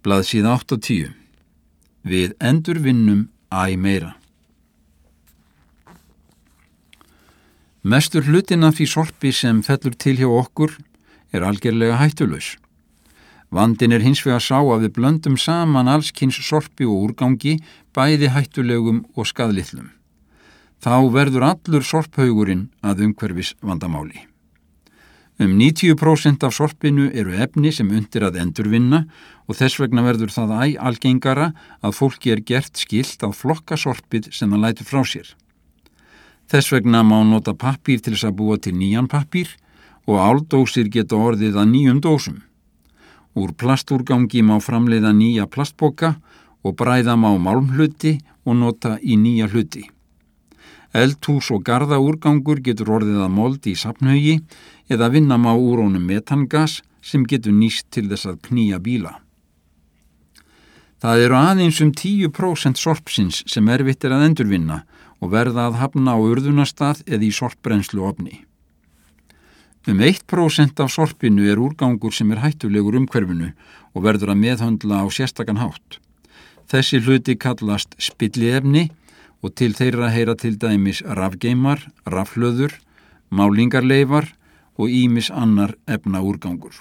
Blaðsíða 80. Við endurvinnum æ meira. Mestur hlutinn af því sorpi sem fellur til hjá okkur algerlega hættulaus. Vandinn hins vegar sá að við blöndum saman alls kyns sorpi og úrgangi, bæði hættulegum og skaðlitlum. Þá verður allur sorphaugurinn að umhverfis vandamáli. 90% af sorpinu eru efni sem unnt að endurvinna og þess vegna verður það æ algengara að fólki gert skylt að flokka sorpið sem það lætur frá sér. Þess vegna má nota pappír til þess að búa til nýjan pappír og áldósir geta orðið að nýjum dósum. Úr plastúrgangi má framleiða nýja plastpoka og bræða má málmhluti og nota í nýja hluti. Eldhús og garðaúrgangur getur orðið að mold í safnhaugi eða vinna má úr honum metangas sem getur nýst til þess að knýja bíla. Það eru aðeins 10% sorpsins sem erfitt að endurvinna og verða að hafna á urðunarstað eða í sorpbrennsluofni. 1% af sorpinu úrgangur sem hættulegur umhverfinu og verður að meðhöndla á sérstakan hátt. Þessi hluti kallast spilliefni og til þeirra heyra til dæmis rafgeimar, rafhlöður, málingarleifar og ýmis annar efnaúrgangur.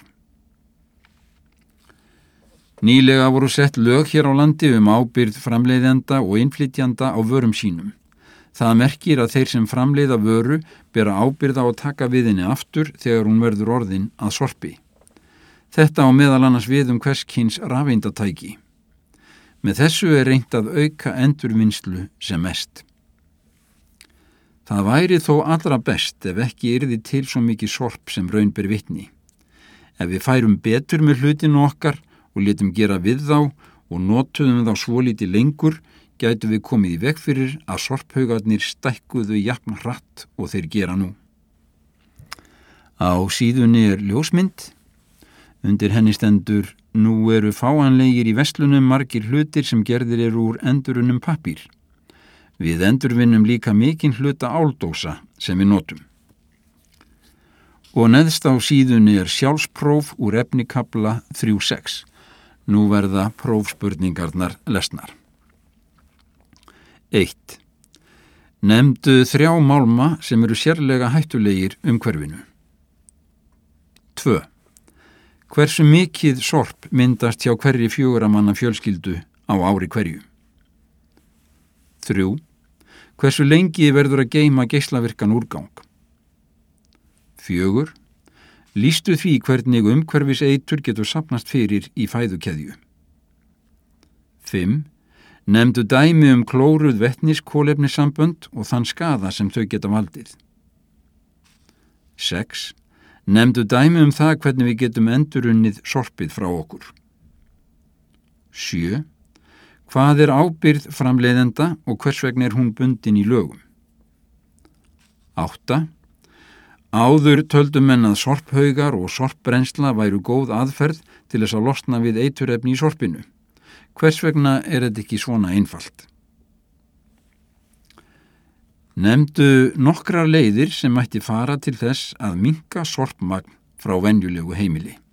Nýlega voru sett lög hér á landi ábyrgð framleiðenda og innflytjanda á vörum sínum. Það merkir að þeir sem framleiða vöru bera ábyrgð á að taka við henni aftur þegar hún verður orðin að sorpi. Þetta á meðal annars við hvers kyns rafeindatæki. Með þessu reynt að auka endurvinnslu sem mest. Það væri þó allra best ef ekki yrði til svo mikið sorp sem raun ber vitni. Ef við færum betur með hlutinu okkar og létum gera við þá og notuðum þá svolítið lengur, gætu við komið í veg fyrir að sorphaugarnir stækkuðu jafn hratt og þeir gera nú. Á síðunni ljósmynd. Undir henni stendur: Nú eru fáanlegir í verslunum margir hlutir sem gerðir úr endurunnum pappír. Við endurvinnum líka mikinn hluta áldósa sem við notum. Og neðst á síðunni sjálfspróf úr efnikafla 3.6. Nú verða prófspurningarnar lesnar. 1. Nefndu 3 málma sem sérlega hættulegir umhverfinu. 2. Hversu mikið sorp myndast hjá hverri 4 manna fjölskyldu á ári hverju? 3. Hversu lengi verður að geyma geislavirkan úrgang? 4. Lýstu því hvernig umhverfiseitur getur safnast fyrir í fæðukeðju. 5. Nefndu dæmi klóruð vetniskolefnissambönd og þann skaða sem þau geta valdið. 6. Nefndu dæmi það hvernig við getum endurunnið sorpið frá okkur. 7. Hvað ábyrgð framleiðenda og hvers vegna hún bundin í lögum? 8. Áður töldu menn að sorphaugar og sorpbrennsla væru góð aðferð til þess að losna við eiturefni í sorpinu. Hvers vegna þetta ekki svona einfalt? Nefndu nokkrar leiðir sem mætti fara til þess að minnka sorpmagn frá venjulegu heimili.